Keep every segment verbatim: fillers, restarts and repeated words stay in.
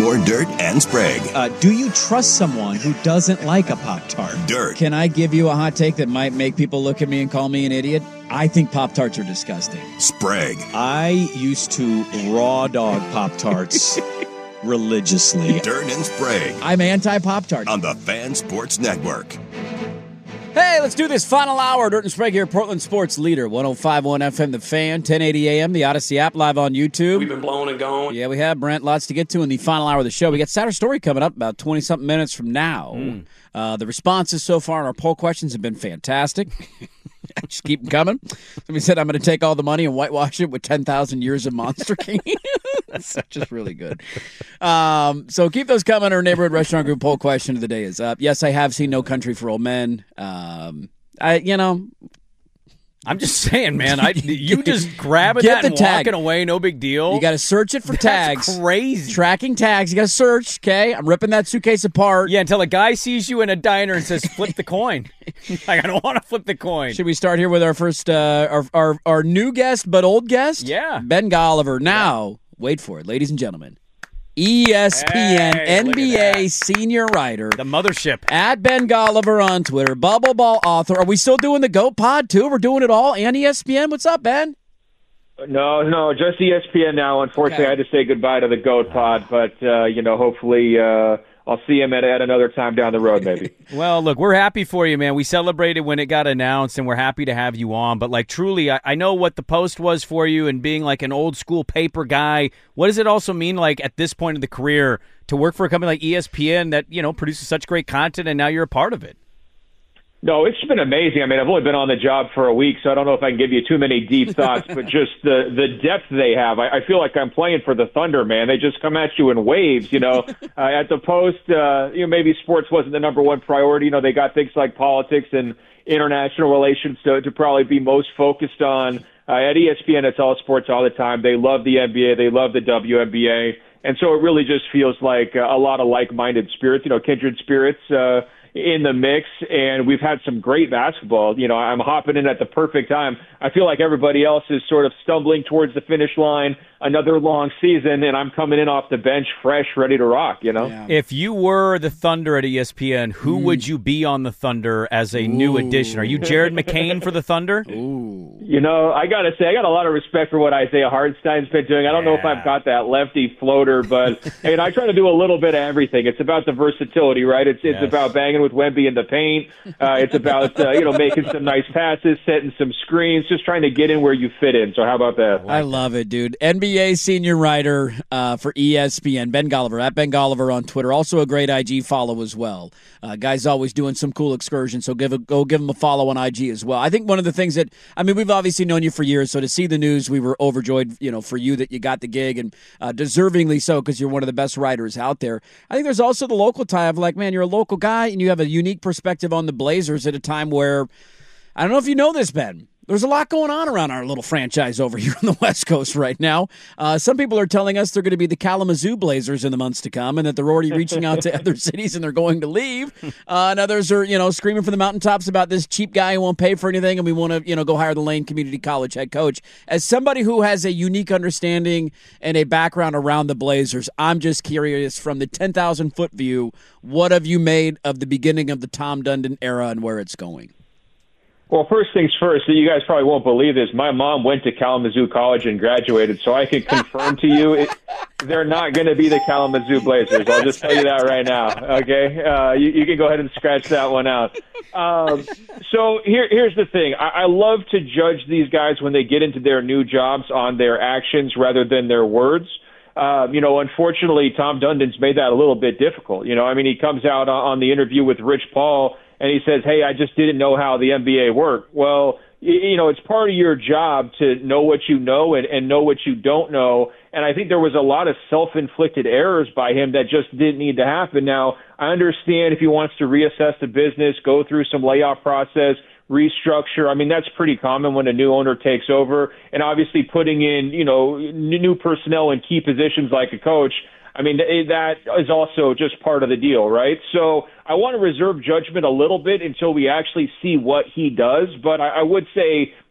more Dirt and Sprague. Uh, do you trust someone who doesn't like a Pop-Tart? Dirt. Can I give you a hot take that might make people look at me and call me an idiot? I think Pop-Tarts are disgusting. Sprague. I used to raw dog Pop-Tarts religiously. Dirt and Sprague. I'm anti-Pop-Tart. On the Fan Sports Network. Hey, let's do this final hour. Dirt and Sprague here, Portland Sports Leader, one oh five point one F M, The Fan, ten eighty A M, the Odyssey app, live on YouTube. We've been blowing and going. Yeah, we have, Brent. Lots to get to in the final hour of the show. We got Saturday Story coming up about twenty-something minutes from now. Mm. Uh, the responses so far on our poll questions have been fantastic. Just keep them coming. Somebody said I'm going to take all the money and whitewash it with ten thousand years of Monster King. That's just really good. Um, so keep those coming. Our neighborhood restaurant group poll question of the day is up. Yes, I have seen No Country for Old Men. Um, I, you know, I'm just saying, man. I you just grabbing Get that the and tag. walking away, no big deal. You got to search it for That's tags. Crazy. Tracking tags. You got to search. Okay, I'm ripping that suitcase apart. Yeah, until a guy sees you in a diner and says, "Flip the coin." Like, I don't want to flip the coin. Should we start here with our first, uh, our, our our new guest but old guest? Yeah, Ben Golliver. Now, yeah. Wait for it, ladies and gentlemen. E S P N hey, N B A senior writer. The mothership. At Ben Golliver on Twitter. Bubble Ball author. Are we still doing the GOAT Pod, too? We're doing it all and E S P N? What's up, Ben? No, no, just E S P N now. Unfortunately, okay. I had to say goodbye to the GOAT Pod, but, uh, you know, hopefully uh, I'll see him at, at another time down the road, maybe. Well, look, we're happy for you, man. We celebrated when it got announced, and we're happy to have you on. But, like, truly, I, I know what the post was for you and being, like, an old-school paper guy. What does it also mean, like, at this point in the career to work for a company like E S P N that, you know, produces such great content, and now you're a part of it? No, it's been amazing. I mean, I've only been on the job for a week, so I don't know if I can give you too many deep thoughts, but just the, the depth they have. I, I feel like I'm playing for the Thunder, man. They just come at you in waves, you know. uh, at the Post, uh, you know, maybe sports wasn't the number one priority. You know, they got things like politics and international relations to, to probably be most focused on. Uh, at E S P N, it's all sports all the time. They love the N B A. They love the W N B A. And so it really just feels like a lot of like-minded spirits, you know, kindred spirits, uh, in the mix, and we've had some great basketball. You know, I'm hopping in at the perfect time. I feel like everybody else is sort of stumbling towards the finish line, another long season, and I'm coming in off the bench fresh, ready to rock, you know? Yeah. If you were the Thunder at E S P N, who mm. would you be on the Thunder as a Ooh. new addition? Are you Jared McCain for the Thunder? Ooh. You know, I got to say, I got a lot of respect for what Isaiah Hartenstein's been doing. I don't yeah. know if I've got that lefty floater, but I mean, I try to do a little bit of everything. It's about the versatility, right? It's it's yes. about banging with Wemby in the paint. Uh, it's about, uh, you know, making some nice passes, setting some screens, just trying to get in where you fit in. So how about that? I love it, dude. N B A senior writer uh, for E S P N, Ben Golliver, at Ben Golliver on Twitter. Also a great I G follow as well. Uh, guy's always doing some cool excursions, so give a, go give him a follow on I G as well. I think one of the things that, I mean, we've obviously known you for years, so to see the news, we were overjoyed, you know, for you that you got the gig, and uh, deservingly so, because you're one of the best writers out there. I think there's also the local tie of, like, man, you're a local guy, and you have a unique perspective on the Blazers at a time where, I don't know if you know this, Ben, there's a lot going on around our little franchise over here on the West Coast right now. Uh, some people are telling us they're going to be the Kalamazoo Blazers in the months to come, and that they're already reaching out to other cities and they're going to leave. Uh, and others are, you know, screaming from the mountaintops about this cheap guy who won't pay for anything, and we want to, you know, go hire the Lane Community College head coach. As somebody who has a unique understanding and a background around the Blazers, I'm just curious, from the ten thousand foot view, what have you made of the beginning of the Tom Dundon era and where it's going? Well, first things first, you guys probably won't believe this. My mom went to Kalamazoo College and graduated, so I can confirm to you it, they're not going to be the Kalamazoo Blazers. I'll just tell you that right now, okay? Uh, you, you can go ahead and scratch that one out. Um, so here, here's the thing. I, I love to judge these guys when they get into their new jobs on their actions rather than their words. Uh, you know, unfortunately, Tom Dundon's made that a little bit difficult. You know, I mean, he comes out on the interview with Rich Paul and he says, hey, I just didn't know how the N B A worked. Well, you know, it's part of your job to know what you know and, and know what you don't know. And I think there was a lot of self-inflicted errors by him that just didn't need to happen. Now, I understand if he wants to reassess the business, go through some layoff process, restructure. I mean, that's pretty common when a new owner takes over. And obviously putting in, you know, new personnel in key positions like a coach, I mean, that is also just part of the deal, right? So I want to reserve judgment a little bit until we actually see what he does. But I, I would say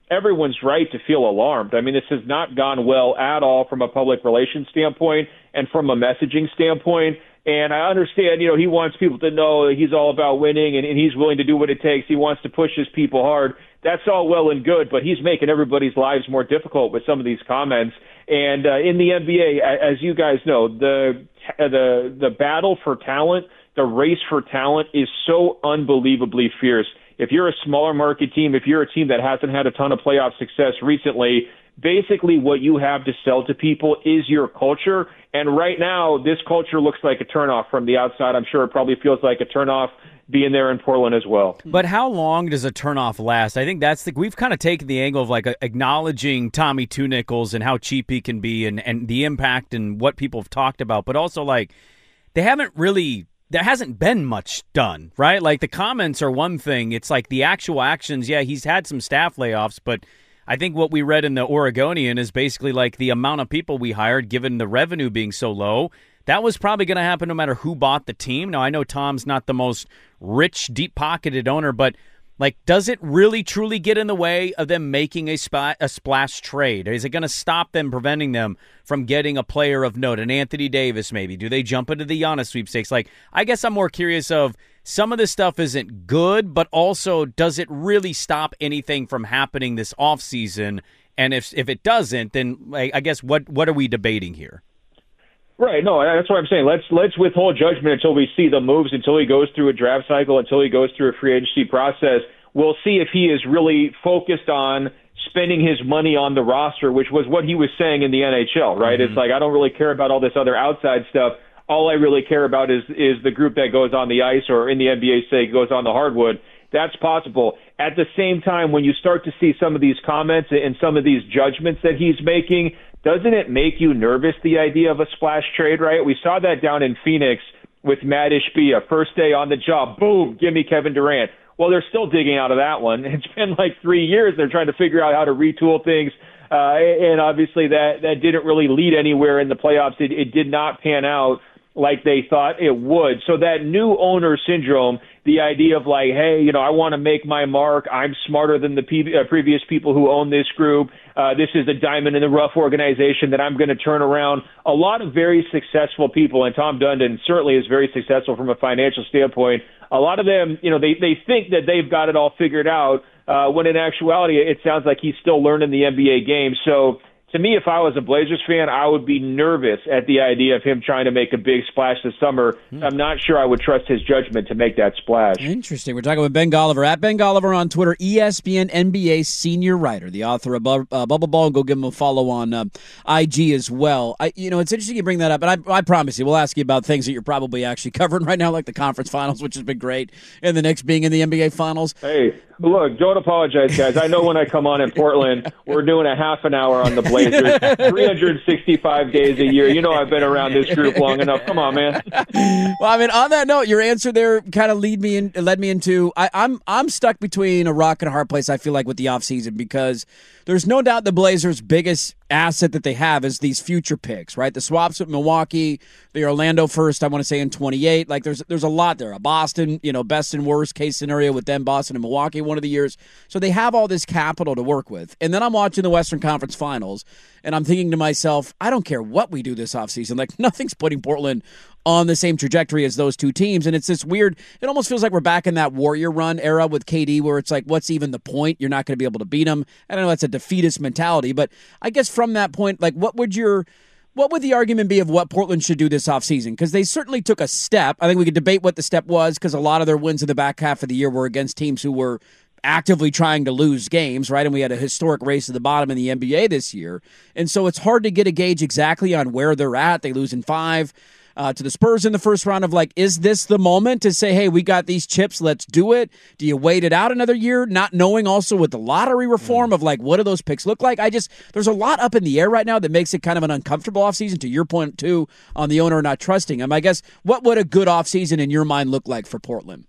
everyone's right to feel alarmed. I mean, this has not gone well at all from a public relations standpoint and from a messaging standpoint. And I understand, you know, he wants people to know that he's all about winning and, and he's willing to do what it takes. He wants to push his people hard. That's all well and good, but he's making everybody's lives more difficult with some of these comments. And uh, in the N B A, as you guys know, the the the battle for talent, the race for talent is so unbelievably fierce. If you're a smaller market team, if you're a team that hasn't had a ton of playoff success recently, basically what you have to sell to people is your culture. And right now, this culture looks like a turnoff from the outside. I'm sure it probably feels like a turnoff being there in Portland as well. But how long does a turnoff last? I think that's the we've kind of taken the angle of like acknowledging Tommy Two Nickels and how cheap he can be and, and the impact and what people have talked about, but also like they haven't really there hasn't been much done, right? Like the comments are one thing. It's like the actual actions. Yeah, he's had some staff layoffs, but I think what we read in the Oregonian is basically like the amount of people we hired, given the revenue being so low, that was probably going to happen no matter who bought the team. Now, I know Tom's not the most rich, deep-pocketed owner, but like, does it really truly get in the way of them making a, sp- a splash trade? Is it going to stop them, preventing them from getting a player of note, an Anthony Davis maybe? Do they jump into the Giannis sweepstakes? Like, I guess I'm more curious of some of this stuff isn't good, but also does it really stop anything from happening this offseason? And if if it doesn't, then like, I guess what what are we debating here? Right. No, that's what I'm saying. Let's let's withhold judgment until we see the moves, until he goes through a draft cycle, until he goes through a free agency process. We'll see if he is really focused on spending his money on the roster, which was what he was saying in the N H L, right? Mm-hmm. It's like, I don't really care about all this other outside stuff. All I really care about is is the group that goes on the ice, or in the N B A's sake, goes on the hardwood. That's possible. At the same time, when you start to see some of these comments and some of these judgments that he's making, doesn't it make you nervous, the idea of a splash trade, right? We saw that down in Phoenix with Matt Ishbia. First day on the job, boom, give me Kevin Durant. Well, they're still digging out of that one. It's been like three years. They're trying to figure out how to retool things. Uh, and obviously that, that didn't really lead anywhere in the playoffs. It, it did not pan out like they thought it would. So that new owner syndrome, the idea of like, hey, you know, I want to make my mark. I'm smarter than the pe- uh, previous people who own this group. Uh, this is a diamond in the rough organization that I'm going to turn around. A lot of very successful people, and Tom Dundon certainly is very successful from a financial standpoint. A lot of them, you know, they, they think that they've got it all figured out, uh, when in actuality it sounds like he's still learning the N B A game. So to me, if I was a Blazers fan, I would be nervous at the idea of him trying to make a big splash this summer. Hmm. I'm not sure I would trust his judgment to make that splash. Interesting. We're talking with Ben Golliver, at Ben Golliver on Twitter, E S P N N B A senior writer, the author of Bu- uh, Bubble Ball. And go give him a follow on uh, I G as well. I, you know, it's interesting you bring that up, and I, I promise you, we'll ask you about things that you're probably actually covering right now, like the conference finals, which has been great, and the Knicks being in the N B A finals. Hey, look, don't apologize, guys. I know when I come on in Portland, we're doing a half an hour on the Blazers, three hundred sixty-five days a year. You know I've been around this group long enough. Come on, man. Well, I mean, on that note, your answer there kind of lead me in, led me into I, I'm I'm stuck between a rock and a hard place, I feel like, with the offseason, because there's no doubt the Blazers' biggest asset that they have is these future picks, right? The swaps with Milwaukee, the Orlando first, I want to say in twenty-eight. Like there's there's a lot there. A Boston, you know, best and worst case scenario with them, Boston and Milwaukee one of the years. So they have all this capital to work with. And then I'm watching the Western Conference Finals, and I'm thinking to myself, I don't care what we do this offseason. Like nothing's putting Portland on the same trajectory as those two teams. And it's this weird, it almost feels like we're back in that Warrior run era with K D, where it's like, what's even the point? You're not going to be able to beat them. I know that's a defeatist mentality, but I guess from that point, like what would your, what would the argument be of what Portland should do this offseason? Because they certainly took a step. I think we could debate what the step was, because a lot of their wins in the back half of the year were against teams who were actively trying to lose games, right? And we had a historic race to the bottom in the N B A this year. And so it's hard to get a gauge exactly on where they're at. They lose in five. Uh, to the Spurs in the first round of like, is this the moment to say, hey, we got these chips, let's do it? Do you wait it out another year, not knowing also with the lottery reform of like, what do those picks look like? I just, there's a lot up in the air right now that makes it kind of an uncomfortable offseason, to your point too, on the owner not trusting him. I guess, what would a good offseason in your mind look like for Portland?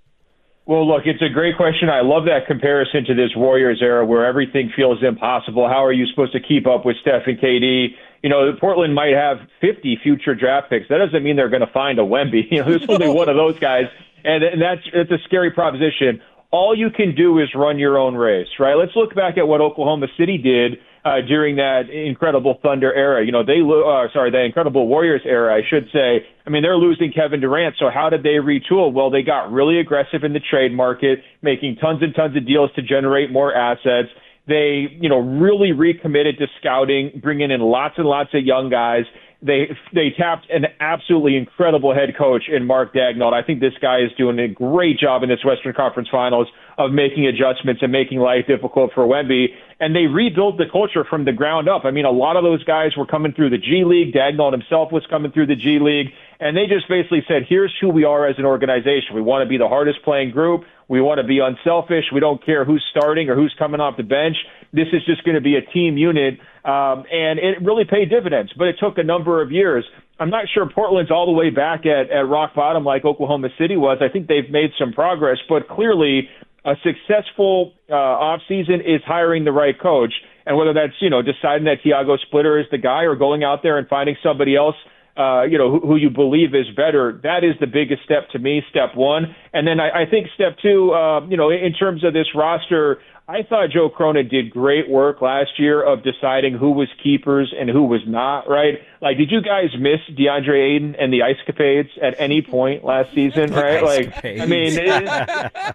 Well, look, it's a great question. I love that comparison to this Warriors era where everything feels impossible. How are you supposed to keep up with Steph and K D? You know, Portland might have fifty future draft picks. That doesn't mean they're going to find a Wemby. You know, there's only one of those guys, and, and that's it's a scary proposition. all you can do is run your own race, right? Let's look back at what Oklahoma City did uh, during that incredible Thunder era. You know, they, lo- uh, sorry, the incredible Warriors era, I should say. I mean, they're losing Kevin Durant, so how did they retool? Well, they got really aggressive in the trade market, making tons and tons of deals to generate more assets. They, you know, really recommitted to scouting, bringing in lots and lots of young guys. They they tapped an absolutely incredible head coach in Mark Daigneault. I think this guy is doing a great job in this Western Conference Finals of making adjustments and making life difficult for Wemby. And they rebuilt the culture from the ground up. I mean, a lot of those guys were coming through the G League. Daigneault himself was coming through the G League. And they just basically said, here's who we are as an organization. We want to be the hardest playing group. We want to be unselfish. We don't care who's starting or who's coming off the bench. This is just going to be a team unit. Um, and it really paid dividends, but it took a number of years. I'm not sure Portland's all the way back at, at rock bottom like Oklahoma City was. I think they've made some progress, but clearly a successful uh, offseason is hiring the right coach. And whether that's, you know, deciding that Tiago Splitter is the guy or going out there and finding somebody else, uh, you know, who, who you believe is better, that is the biggest step to me, step one. And then I, I think step two, uh, you know, in terms of this roster, I thought Joe Cronin did great work last year of deciding who was keepers and who was not, right? Like, did you guys miss DeAndre Ayton and the Ice Capades at any point last season, right? Like, I mean, it,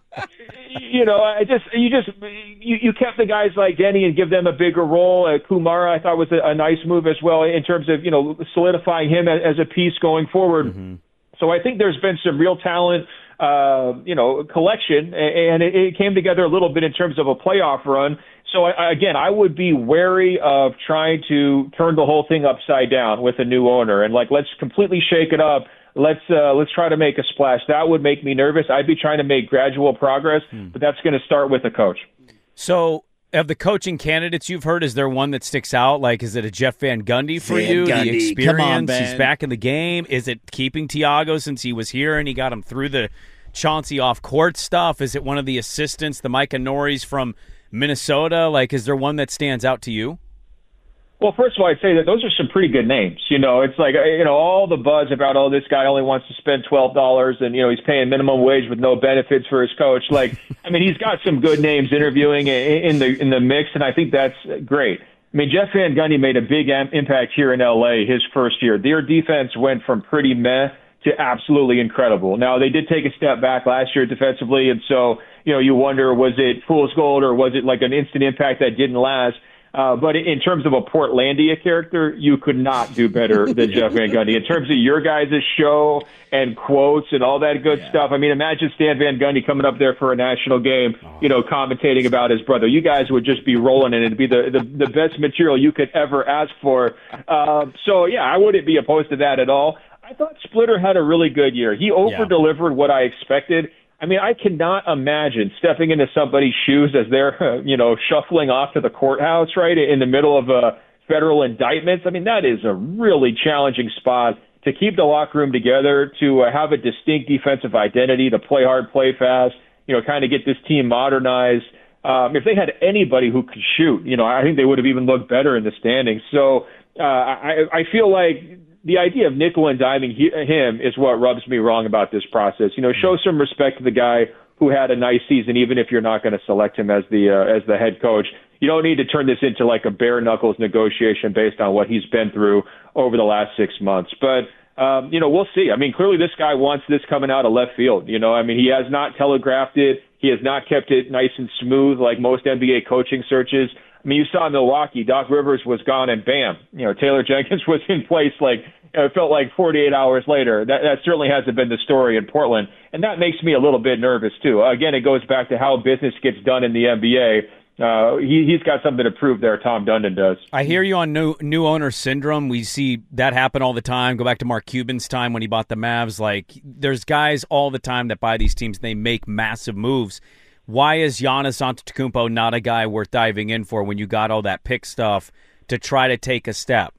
you know, I just, you just, you, you kept the guys like Denny and give them a bigger role. Uh, Kumara, I thought was a, a nice move as well in terms of, you know, solidifying him as, as a piece going forward. Mm-hmm. So I think there's been some real talent, uh, you know, collection, and it, it came together a little bit in terms of a playoff run. So, I, again, I would be wary of trying to turn the whole thing upside down with a new owner and, like, let's completely shake it up. Let's uh, let's try to make a splash. That would make me nervous. I'd be trying to make gradual progress, hmm. but that's going to start with a coach. So, of the coaching candidates you've heard, is there one that sticks out? Like, is it a Jeff Van Gundy for Van you? Gundy. The experience, Come on, Ben. He's back in the game. Is it keeping Tiago since he was here and he got him through the Chauncey off-court stuff? Is it one of the assistants, the Micah Norries from Minnesota? Like, is there one that stands out to you? Well, first of all, I'd say that those are some pretty good names. You know, it's like, you know, all the buzz about, oh, this guy only wants to spend twelve dollars and, you know, he's paying minimum wage with no benefits for his coach. Like, I mean, he's got some good names interviewing in the in the mix, and I think that's great. I mean, Jeff Van Gundy made a big impact here in L A his first year. Their defense went from pretty meh to absolutely incredible. Now, they did take a step back last year defensively, and so, you know, you wonder, was it fool's gold or was it like an instant impact that didn't last? Uh, but in terms of a Portlandia character, you could not do better than Jeff Van Gundy. In terms of your guys' show and quotes and all that good yeah. stuff, I mean, imagine Stan Van Gundy coming up there for a national game, oh. you know, commentating about his brother. You guys would just be rolling, and it'd be the, the, the best material you could ever ask for. Uh, so, yeah, I wouldn't be opposed to that at all. I thought Splitter had a really good year. He over-delivered yeah. what I expected. I mean, I cannot imagine stepping into somebody's shoes as they're, uh, you know, shuffling off to the courthouse, right, in the middle of uh, federal indictments. I mean, that is a really challenging spot to keep the locker room together, to uh, have a distinct defensive identity, to play hard, play fast, you know, kind of get this team modernized. Um, if they had anybody who could shoot, you know, I think they would have even looked better in the standings. So uh, I, I feel like the idea of nickel and diming he, him is what rubs me wrong about this process. You know, show some respect to the guy who had a nice season, even if you're not going to select him as the uh, as the head coach. You don't need to turn this into like a bare knuckles negotiation based on what he's been through over the last six months. But um, you know, we'll see. I mean, clearly this guy wants this coming out of left field. You know, I mean, he has not telegraphed it. He has not kept it nice and smooth like most N B A coaching searches. I mean, you saw in Milwaukee, Doc Rivers was gone, and bam, you know, Taylor Jenkins was in place like it felt like forty-eight hours later. That, that certainly hasn't been the story in Portland, and that makes me a little bit nervous too. Again, it goes back to how business gets done in the N B A. Uh, he, he's got something to prove there. Tom Dundon does. I hear you on new new owner syndrome. We see that happen all the time. Go back to Mark Cuban's time when he bought the Mavs. Like, there's guys all the time that buy these teams and they make massive moves. Why is Giannis Antetokounmpo not a guy worth diving in for when you got all that pick stuff to try to take a step?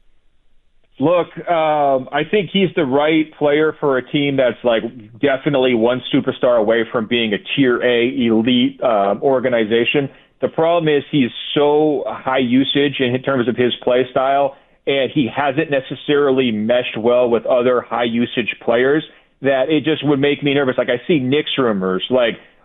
Look, um, I think he's the right player for a team that's like definitely one superstar away from being a tier A elite uh, organization. The problem is he's so high usage in terms of his play style, and he hasn't necessarily meshed well with other high usage players that it just would make me nervous. Like, I see Knicks rumors, like,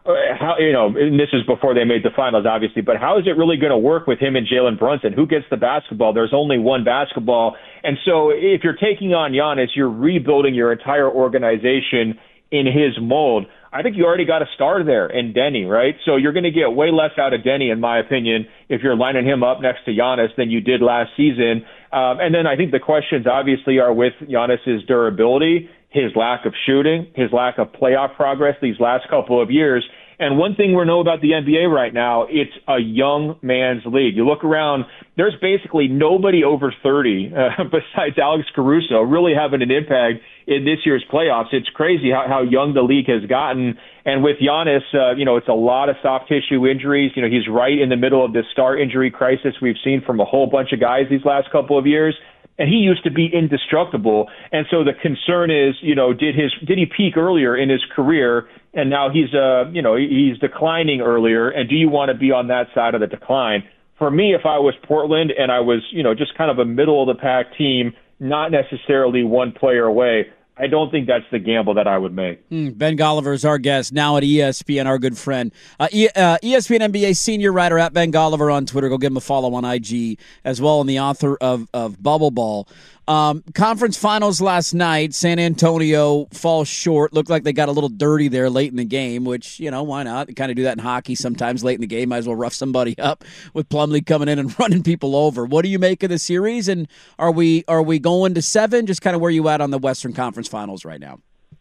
how, you know, and this is before they made the finals, obviously, but how is it really going to work with him and Jalen Brunson? Who gets the basketball? There's only one basketball. And so if you're taking on Giannis, you're rebuilding your entire organization in his mold. I think you already got a star there in Denny, right? So you're going to get way less out of Denny, in my opinion, if you're lining him up next to Giannis than you did last season. Um, and then I think the questions obviously are with Giannis's durability, his lack of shooting, his lack of playoff progress these last couple of years. And one thing we know about the N B A right now, it's a young man's league. You look around, there's basically nobody over thirty uh, besides Alex Caruso really having an impact in this year's playoffs. It's crazy how, how young the league has gotten. And with Giannis, uh, you know, it's a lot of soft tissue injuries. You know, he's right in the middle of this star injury crisis we've seen from a whole bunch of guys these last couple of years. And he used to be indestructible. And so the concern is, you know, did his did he peak earlier in his career? And now he's, uh, you know, he's declining earlier. And do you want to be on that side of the decline? For me, if I was Portland and I was, you know, just kind of a middle of the pack team, not necessarily one player away, I don't think that's the gamble that I would make. Mm, Ben Golliver is our guest now at E S P N, our good friend. Uh, e- uh, E S P N N B A senior writer at Ben Golliver on Twitter. Go give him a follow on I G as well, and the author of, of Bubble Ball. Um, conference finals last night, San Antonio falls short. Looked like they got a little dirty there late in the game, which, you know, why not? They kind of do that in hockey sometimes late in the game. Might as well rough somebody up with Plumlee coming in and running people over. What do you make of the series, and are we are we going to seven? Just kind of where you at on the Western Conference Finals right now?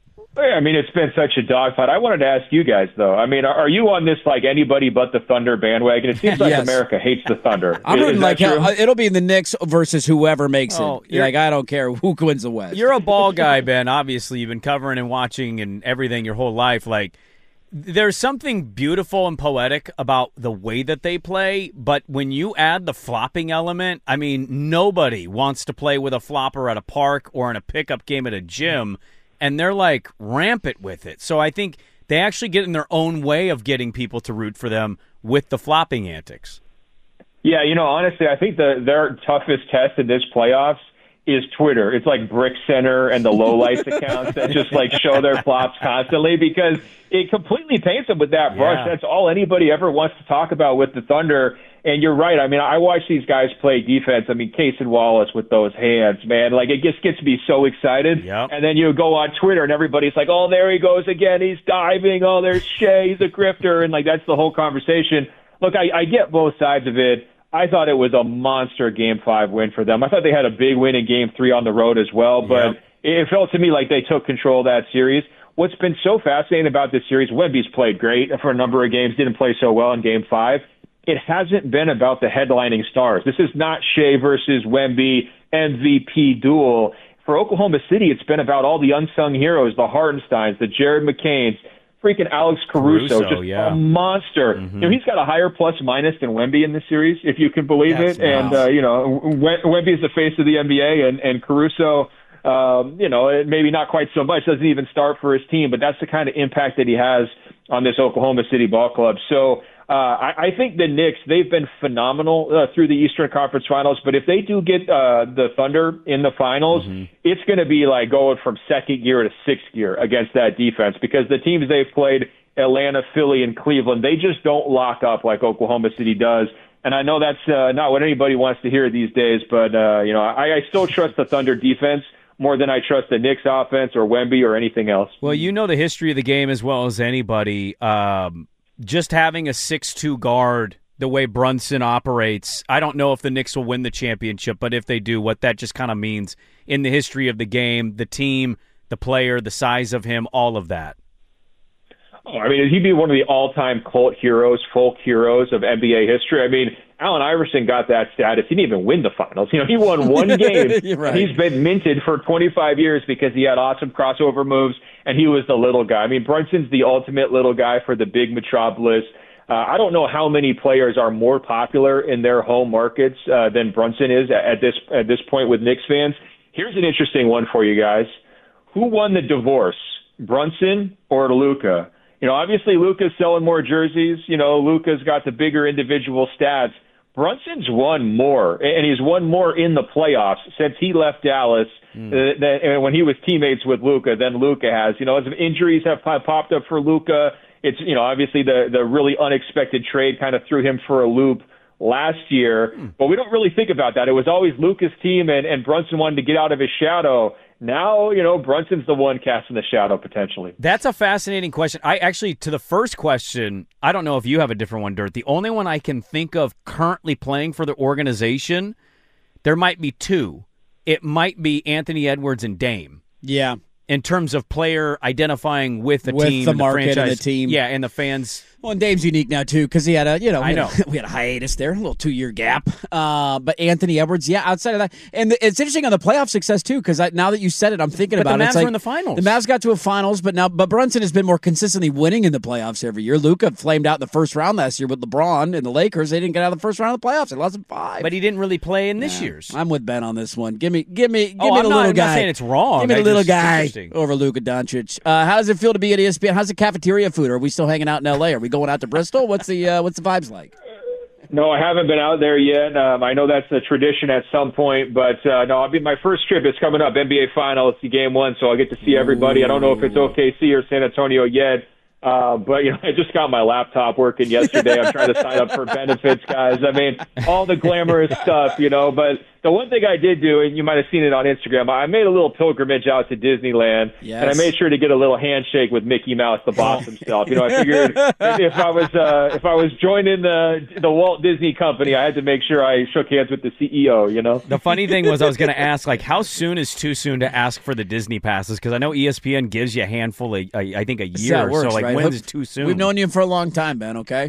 I mean, it's been such a dogfight. I wanted to ask you guys, though. I mean, are you on this like anybody but the Thunder bandwagon? It seems like Yes. America hates the Thunder. I'm Is rooting that like true? hell. It'll be the Knicks versus whoever makes Oh, it. you're- Like, I don't care who wins the West. You're a ball guy, Ben. Obviously, you've been covering and watching and everything your whole life. Like, there's something beautiful and poetic about the way that they play, but when you add the flopping element, I mean, nobody wants to play with a flopper at a park or in a pickup game at a gym, and they're, like, rampant with it. So I think they actually get in their own way of getting people to root for them with the flopping antics. Yeah, you know, honestly, I think the their toughest test in this playoffs is Twitter. It's like Brick Center and the lowlights accounts that just like show their flops constantly, because it completely paints them with that brush. Yeah. That's all anybody ever wants to talk about with the Thunder. And you're right. I mean, I watch these guys play defense. I mean, Cason Wallace with those hands, man. Like, it just gets me so excited. Yep. And then you go on Twitter and everybody's like, oh, there he goes again. He's diving. Oh, there's Shea. He's a grifter. And, like, that's the whole conversation. Look, I, I get both sides of it. I thought it was a monster Game five win for them. I thought they had a big win in Game three on the road as well, but Yep. it felt to me like they took control of that series. What's been so fascinating about this series, Wemby's played great for a number of games, didn't play so well in Game five. It hasn't been about the headlining stars. This is not Shea versus Wemby M V P duel. For Oklahoma City, it's been about all the unsung heroes, the Hartensteins, the Jared McCains, freaking Alex Caruso, Caruso, just yeah. a monster. Mm-hmm. You know, he's got a higher plus minus than Wemby in this series, if you can believe That's it. And, wow. uh, you know, Wem- Wemby is the face of the N B A, and, and Caruso, um, you know, maybe not quite so much, doesn't even start for his team, but that's the kind of impact that he has on this Oklahoma City ball club. So, Uh, I, I think the Knicks, they've been phenomenal uh, through the Eastern Conference Finals, but if they do get uh, the Thunder in the finals, mm-hmm. it's going to be like going from second gear to sixth gear against that defense, because the teams they've played, Atlanta, Philly, and Cleveland, they just don't lock up like Oklahoma City does. And I know that's uh, not what anybody wants to hear these days, but uh, you know, I, I still trust the Thunder defense more than I trust the Knicks offense or Wemby or anything else. Well, you know the history of the game as well as anybody. Um, just having a six two guard, the way Brunson operates, I don't know if the Knicks will win the championship, but if they do, what that just kind of means in the history of the game, the team, the player, the size of him, all of that. Oh, I mean, he'd be one of the all-time cult heroes, folk heroes of N B A history. I mean, Allen Iverson got that status. He didn't even win the finals. You know, he won one game. Right. And he's been minted for twenty-five years because he had awesome crossover moves, and he was the little guy. I mean, Brunson's the ultimate little guy for the big metropolis. Uh, I don't know how many players are more popular in their home markets uh, than Brunson is at this at this point with Knicks fans. Here's an interesting one for you guys. Who won the divorce, Brunson or Luka? You know, obviously Luka's selling more jerseys. You know, Luka's got the bigger individual stats. Brunson's won more, and he's won more in the playoffs since he left Dallas mm. uh, than, when he was teammates with Luka than Luka has. You know, as injuries have popped up for Luka, it's, you know, obviously the, the really unexpected trade kind of threw him for a loop last year, but we don't really think about that. It was always Luka's team, and, and Brunson wanted to get out of his shadow. Now, you know, Brunson's the one casting the shadow potentially. That's a fascinating question. I actually, to the first question, I don't know if you have a different one, Dirt. The only one I can think of currently playing for the organization, there might be two. It might be Anthony Edwards and Dame. Yeah. In terms of player identifying with the with team, the and market, the franchise, and the team, yeah, and the fans. Well, and Dame's unique now too because he had a, you know, we I know had a, we had a hiatus there, a little two-year gap. Uh, but Anthony Edwards, yeah, outside of that, and the, it's interesting on the playoff success too because now that you said it, I'm thinking but about the it. Mavs It's like, were in the finals. The Mavs got to a finals, but now, but Brunson has been more consistently winning in the playoffs every year. Luka flamed out in the first round last year with LeBron and the Lakers. They didn't get out of the first round of the playoffs. They lost in five. But he didn't really play in this yeah, year's. I'm with Ben on this one. Give me, give me, give oh, me I'm the not, little I'm guy. not saying it's wrong. Give me I the little just, guy over Luka Doncic. Uh, how does it feel to be at E S P N? How's the cafeteria food? Are we still hanging out in L A? Are we going out to Bristol? What's the uh, what's the vibes like? No, I haven't been out there yet. Um, I know that's a tradition at some point, but uh, no, I'll be my first trip. It's coming up, N B A Finals, game one, so I'll get to see everybody. I don't know if it's O K C or San Antonio yet. Uh, but, you know, I just got my laptop working yesterday. I'm trying to sign up for benefits, guys. I mean, all the glamorous stuff, you know. But the one thing I did do, and you might have seen it on Instagram, I made a little pilgrimage out to Disneyland. Yes. And I made sure to get a little handshake with Mickey Mouse, the boss himself. You know, I figured if I was uh, if I was joining the the Walt Disney Company, I had to make sure I shook hands with the C E O, you know. The funny thing was I was going to ask, like, how soon is too soon to ask for the Disney passes? Because I know E S P N gives you a handful, of, I think, a year. Works, so, like, right? when's it too soon? We've known you for a long time, Ben, okay?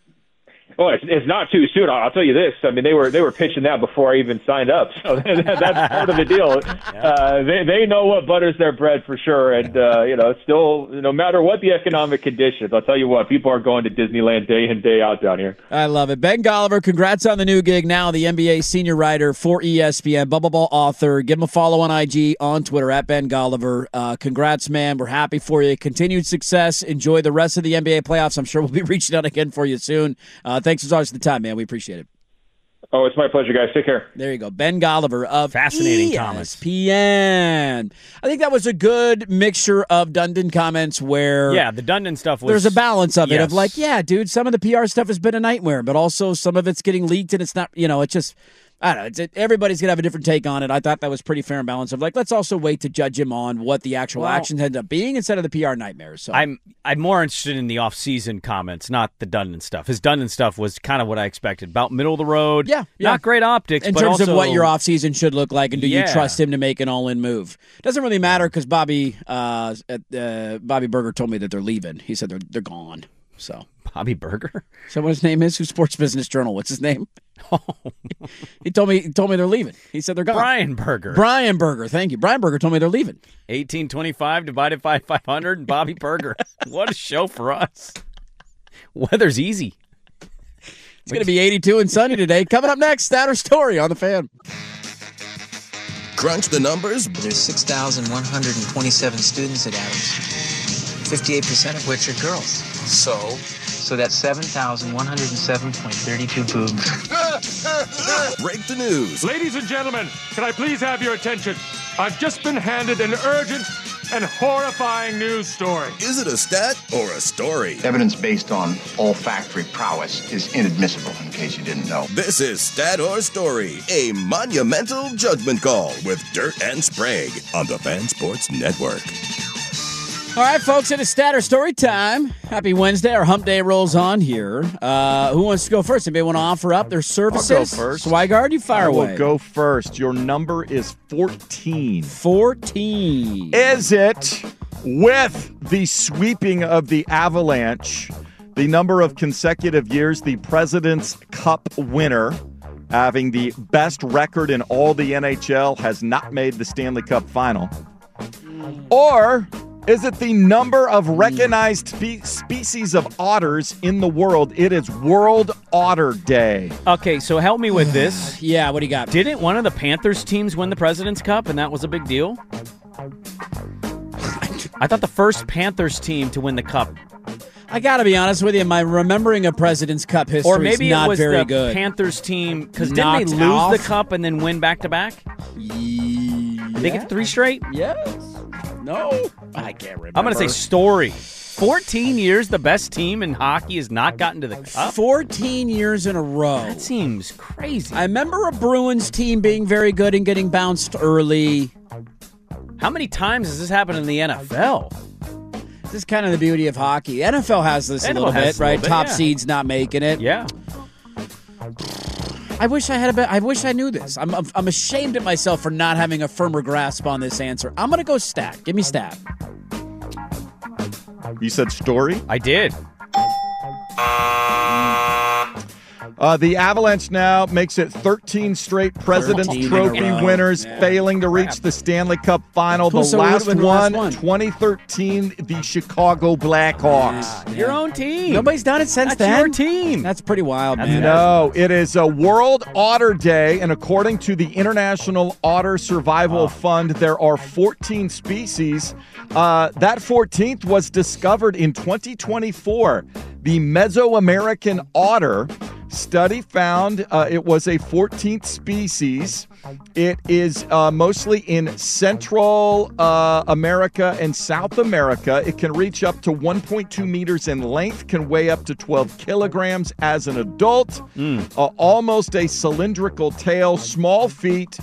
Oh, it's, it's not too soon. I'll tell you this. I mean, they were they were pitching that before I even signed up, so that's part of the deal. Uh, they they know what butters their bread for sure, and uh, you know, still, no matter what the economic conditions, I'll tell you what, people are going to Disneyland day in day out down here. I love it. Ben Golliver, congrats on the new gig. Now the N B A senior writer for E S P N, Bubble Ball author. Give him a follow on I G, on Twitter at Ben Golliver. Uh, congrats, man. We're happy for you. Continued success. Enjoy the rest of the N B A playoffs. I'm sure we'll be reaching out again for you soon. Uh, thanks as always for the time, man. We appreciate it. Oh, it's my pleasure, guys. Take care. There you go. Ben Golliver of Fascinating E S P N. comments. E S P N. I think that was a good mixture of Dundon comments where yeah, the Dundon stuff was... there's a balance of it yes. of like, yeah, dude, some of the P R stuff has been a nightmare, but also some of it's getting leaked and it's not, you know, it's just... I don't know. It's, it, everybody's going to have a different take on it. I thought that was pretty fair and balanced. Of like, let's also wait to judge him on what the actual well, actions end up being instead of the P R nightmares. So I'm I'm more interested in the off-season comments, not the Dundon stuff. His Dundon stuff was kind of what I expected. About middle of the road. Yeah. yeah. Not great optics, in but terms also, of what your offseason should look like, and do yeah. you trust him to make an all-in move? Doesn't really matter because Bobby uh, uh, Bobby Berger told me that they're leaving. He said they're they're gone. So Bobby Berger? Is that what his name is? Who's Sports Business Journal? What's his name? Oh. he told me. He told me they're leaving. He said they're gone. Brian Berger. Brian Berger. Thank you. Brian Berger told me they're leaving. eighteen twenty-five divided by five hundred and Bobby Berger. What a show for us. Weather's easy. It's going to be eighty-two and sunny today. Coming up next, Statter Story on the Fan. Crunch the numbers. There's six thousand one hundred twenty-seven students at Adams, fifty-eight percent of which are girls. So? So that's seven thousand one hundred seven point three two boobs. Break the news. Ladies and gentlemen, can I please have your attention? I've just been handed an urgent and horrifying news story. Is it a stat or a story? Evidence based on olfactory prowess is inadmissible, in case you didn't know. This is Stat or Story, a monumental judgment call with Dirt and Sprague on the Fan Sports Network. All right, folks, it is Statter Story time. Happy Wednesday. Our hump day rolls on here. Uh, who wants to go first? Anybody want to offer up their services? I'll go first. Swigard, you fire I will away. go first. Your number is fourteen. fourteen. Is it, with the sweeping of the Avalanche, the number of consecutive years the President's Cup winner, having the best record in all the N H L, has not made the Stanley Cup final? Or is it the number of recognized spe- species of otters in the world? It is World Otter Day. Okay, so help me with this. Yeah, what do you got? Didn't one of the Panthers teams win the President's Cup, and that was a big deal? I thought the first Panthers team to win the Cup. I got to be honest with you. My remembering of President's Cup history or maybe is not it was very the good. Panthers team, because didn't Knocked they lose off? the Cup and then win back-to-back? Yeah. Did they get three straight? Yes. No. I can't remember. I'm going to say story. fourteen years, the best team in hockey has not gotten to the cup? fourteen years in a row. That seems crazy. I remember a Bruins team being very good and getting bounced early. How many times has this happened in the N F L? This is kind of the beauty of hockey. The N F L has this N F L a little has bit, a little right? bit, Top yeah. seeds not making it. Yeah. I wish I had a bit. I wish I knew this. I'm I'm ashamed at myself for not having a firmer grasp on this answer. I'm gonna go stat. Give me stat. You said story? I did. Uh, the Avalanche now makes it thirteen straight President's thirteen Trophy in a row. winners, Yeah. failing to reach the Stanley Cup final. Cool, the so what last would've been the one, last one? twenty thirteen, the Chicago Blackhawks. Yeah. Your own team. Nobody's done it since That's then. your team. That's pretty wild, man. No, it is a World Otter Day, and according to the International Otter Survival Oh. Fund, there are fourteen species. Uh, that fourteenth was discovered in twenty twenty-four. The Mesoamerican otter study found uh, it was a fourteenth species. It is uh, mostly in Central uh, America and South America. It can reach up to one point two meters in length, can weigh up to twelve kilograms as an adult. Uh, almost a cylindrical tail, small feet,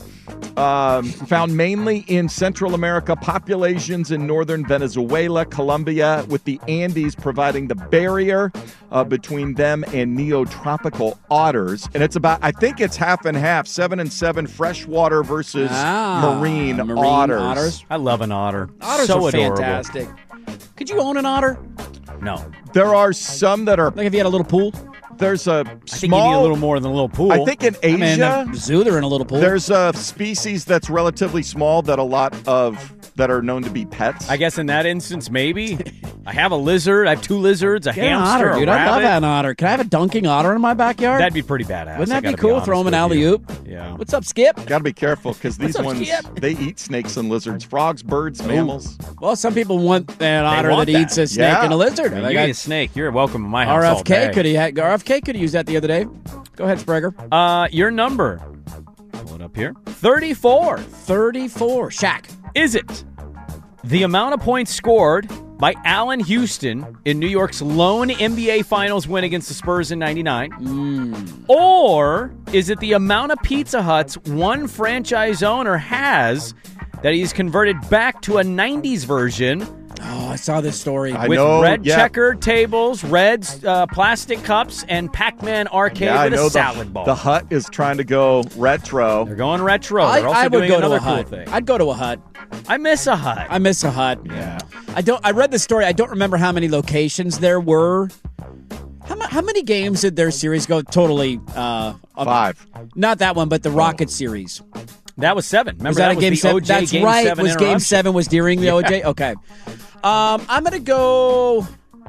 um, found mainly in Central America, populations in northern Venezuela, Colombia, with the Andes providing the barrier uh, between them and neotropical otters. And it's about, I think it's half and half, seven and seven freshwater versus Ah, marine, marine otters. otters. I love an otter. Otters so are adorable. fantastic. Could you own an otter? No. There are some that are, Like if you had a little pool? there's a I think you small, need a little more than a little pool. I think in I mean, Asia, in the zoo, they're in a little pool. there's a species that's relatively small that a lot of, that are known to be pets. I guess in that instance, maybe. I have a lizard. I have two lizards, a Get an hamster, otter, dude. a I love rabbit. an otter. Can I have a dunking otter in my backyard? That'd be pretty badass. Wouldn't I that be gotta cool? honest Throw him an with alley you. oop. Yeah. What's up, Skip? Got to be careful because these up, ones, Skip? they eat snakes and lizards, frogs, birds, mammals. Well, some people want an otter want that, that. eats a snake Yeah. and a lizard. Man, Like you I- eat a snake. You're welcome in my house R all F K day. could he ha- R F K could have used that the other day. Go ahead, Sprague. Uh, your number. Pull it up here. thirty-four. thirty-four. Shaq. Is it the amount of points scored by Allen Houston in New York's lone N B A Finals win against the Spurs in ninety-nine? Mm. Or is it the amount of Pizza Huts one franchise owner has that he's converted back to a nineties version Oh, I saw this story. I with know, red yeah. checkered tables, red uh, plastic cups, and Pac-Man arcade Yeah, I with know a salad the, ball? the hut is trying to go retro. They're going retro. I, They're also I would doing go to another a cool hut. thing. I'd go to a hut. I miss a hut. I miss a hut. Yeah. I don't. I read the story. I don't remember how many locations there were. How, ma- how many games did their series go? Totally. Uh, uh, Five. Not that one, but the Rocket series. That was seven. Remember Was that, a was game the seven? O J That's game right. seven was game interruption. seven was during the Yeah. O J? Okay. Um, I'm gonna go.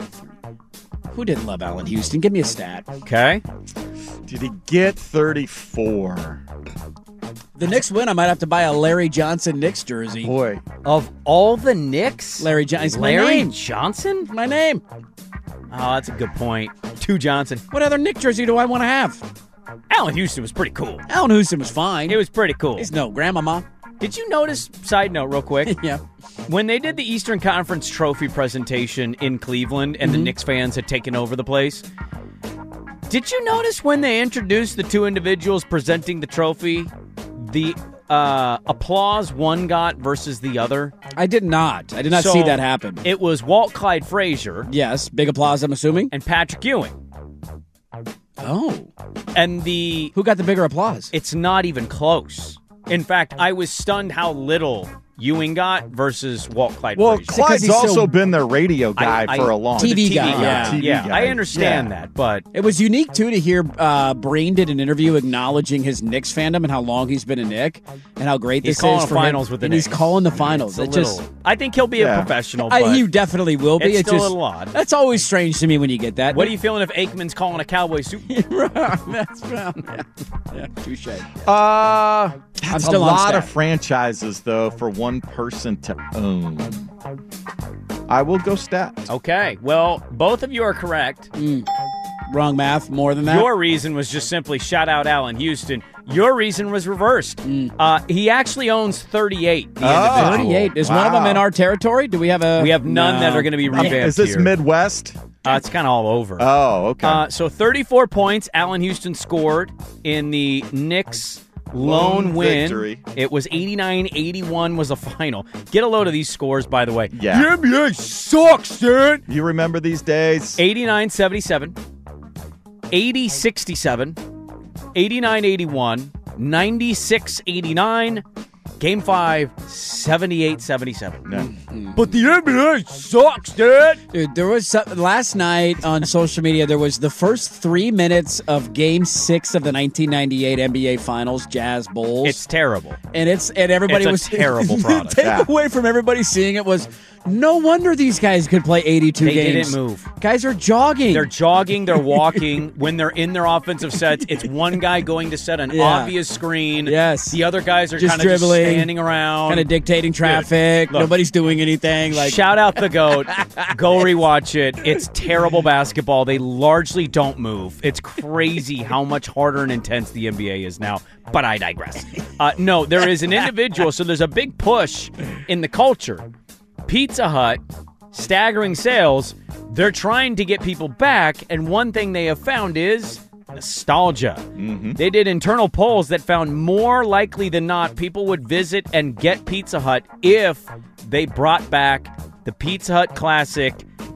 Who didn't love Allen Houston? Give me a stat. Okay. Did he get thirty-four? The Knicks win. I might have to buy a Larry Johnson Knicks jersey. Boy. Of all the Knicks, Larry Johnson. My Larry name. Johnson? My name. Oh, that's a good point. Two Johnson. What other Knick jersey do I want to have? Allen Houston was pretty cool. Allen Houston was fine. It was pretty cool. He's no grandmama. Did you notice, side note real quick, Yeah. when they did the Eastern Conference trophy presentation in Cleveland and Mm-hmm. the Knicks fans had taken over the place, did you notice when they introduced the two individuals presenting the trophy, the uh, applause one got versus the other? I did not. I did not So, see that happen. It was Walt Clyde Frazier Yes. Big applause, I'm assuming. and Patrick Ewing. Oh. And the Who got the bigger applause? it's not even close. In fact, I was stunned how little Ewing got versus Walt Clyde Well, Frazier. Clyde's he's so- also been their radio guy I- I- for a long T V The guy, yeah. T V yeah, guy. I understand Yeah. that, but It was unique, too, to hear uh, Brain did an interview acknowledging his Knicks fandom and how long he's been a Knick and how great He's this calling is for finals him. with the and he's Knicks. calling the finals. it's a It just, little, I think he'll be Yeah. a professional, I, but he definitely will be. it's It still just, a little odd. That's always strange to me when you get that. What are you feeling if Aikman's calling a Cowboy Super Bowl? That's yeah, yeah, touche. Uh, that's still a on lot stat. of franchises, though, for one person to own. I will go stat. Okay, well, both of you are correct. Wrong math. More than that. Your reason was just simply shout out Allen Houston. Your reason was reversed. Mm. Uh, he actually owns thirty-eight. The Oh. individual. thirty-eight. Is Wow. one of them in our territory? Do we have a? We have none No. that are going to be revamped Is this here. Midwest? Uh, it's kind of all over. Oh, okay. Uh, so thirty-four points Allen Houston scored in the Knicks lone Lone win. victory. It was eighty-nine eighty-one was the final. Get a load of these scores, by the way. Yeah. The N B A sucks, dude. You remember these days? eighty-nine seventy-seven, eighty sixty-seven, eighty-nine eighty-one, ninety-six eighty-nine, Game five, seventy-eight seventy-seven. No. But the N B A sucks, dude. Dude, there was some, last night on social media. There was the first three minutes of Game Six of the nineteen ninety-eight N B A Finals, Jazz Bulls. It's terrible. and it's and everybody It's a was terrible product. The Yeah. takeaway from everybody seeing it was, no wonder these guys could play eighty-two They games. didn't move. Guys are jogging. They're jogging, they're walking. When they're in their offensive sets, it's one guy going to set an Yeah. obvious screen. Yes. The other guys are Just kind of just dribbling, standing around. kind of dictating traffic. look. Nobody's doing anything. Like Shout out the GOAT. Go rewatch it. It's terrible basketball. They largely don't move. It's crazy how much harder and intense the N B A is now. But I digress. Uh, no, there is an individual, so there's a big push in the culture. Pizza Hut, staggering sales, they're trying to get people back, and one thing they have found is nostalgia. Mm-hmm. They did internal polls that found more likely than not people would visit and get Pizza Hut if they brought back the Pizza Hut classic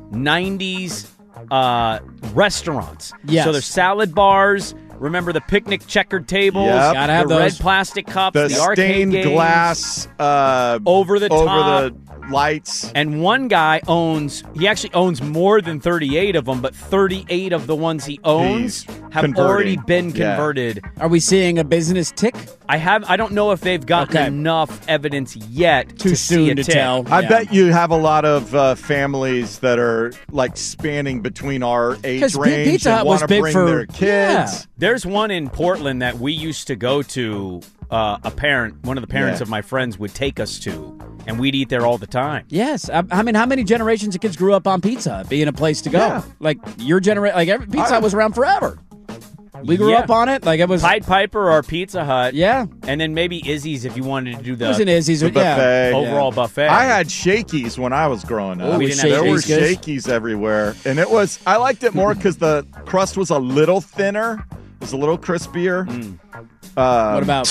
nineties uh, restaurants. Yes. So there's salad bars. Remember the picnic checkered tables, Yep. Gotta have the those. red plastic cups, The, the, arcade stained games. glass uh, Over the over top. the lights. And one guy owns, he actually owns more than thirty-eight of them, but thirty-eight of the ones he owns He's have converting. already been Yeah. converted. Are we seeing a business tick? I have, I don't know if they've gotten Okay. enough evidence yet Too to soon see a to tick. tell. I Yeah. bet you have a lot of uh, families that are like spanning between our age 'Cause Pi- range Pizza and Hut want was to big bring for- their kids. yeah. There's one in Portland that we used to go to. Uh, a parent, one of the parents Yeah. of my friends, would take us to, and we'd eat there all the time. Yes. I, I mean, how many generations of kids grew up on Pizza Hut being a place to go? Yeah. Like your generation, like every, Pizza I- Hut was around forever. We grew Yeah. up on it. Like it was. Pied Piper or Pizza Hut, Yeah. and then maybe Izzy's if you wanted to do It was an the Izzy's. The Yeah. buffet. overall buffet. I had Shakey's when I was growing up. Ooh, we didn't Shakey's have there were good. Shakey's everywhere, and it was. I liked it more because the crust was a little thinner, it was a little crispier. Mm. Um, What about?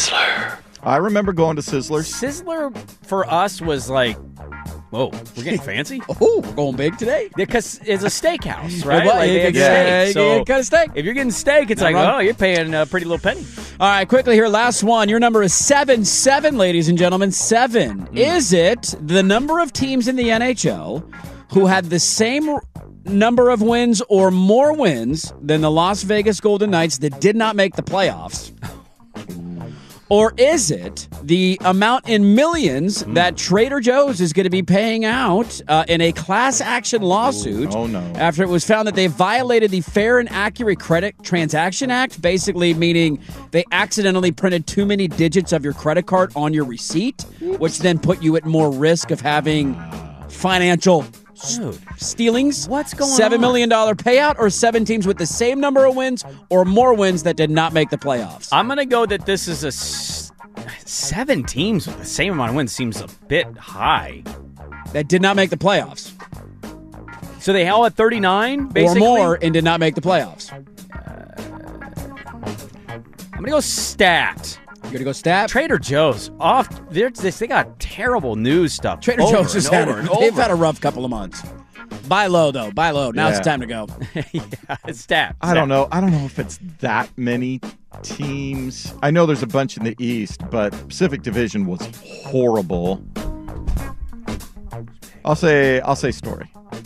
I remember going to Sizzler's. Sizzler for us was like, whoa, we're getting fancy? Oh, we're going big today. Because it's a steakhouse, right? Well, Like you they had could say- steak. So you cut a steak. if you're getting steak, it's Not like, wrong. oh, you're paying a pretty little penny. All right, quickly here, last one. Your number is seven, seven, ladies and gentlemen, seven. Is it the number of teams in the N H L who had the same r- number of wins or more wins than the Las Vegas Golden Knights that did not make the playoffs? Or is it the amount in millions that Trader Joe's is going to be paying out uh, in a class action lawsuit Oh, no. after it was found that they violated the Fair and Accurate Credit Transaction Act, basically meaning they accidentally printed too many digits of your credit card on your receipt, which then put you at more risk of having financial s- Dude. stealings? What's going Seven on? million dollar payout, or seven teams with the same number of wins or more wins that did not make the playoffs? I'm going to go that this is a s- seven teams with the same amount of wins seems a bit high. That did not make the playoffs. So they all had thirty-nine, Or basically? more and did not make the playoffs. I'm going to go stat. You're going to go stat? Trader Joe's off. There's this. They got terrible news stuff. Trader over Joe's has and had over it. and They've over. had a rough couple of months. Buy low, though. Buy low. Now it's Yeah. time to go. yeah, stat. I don't know. I don't know if it's that many teams. I know there's a bunch in the East, but Pacific Division was horrible. I'll say. I'll say Story.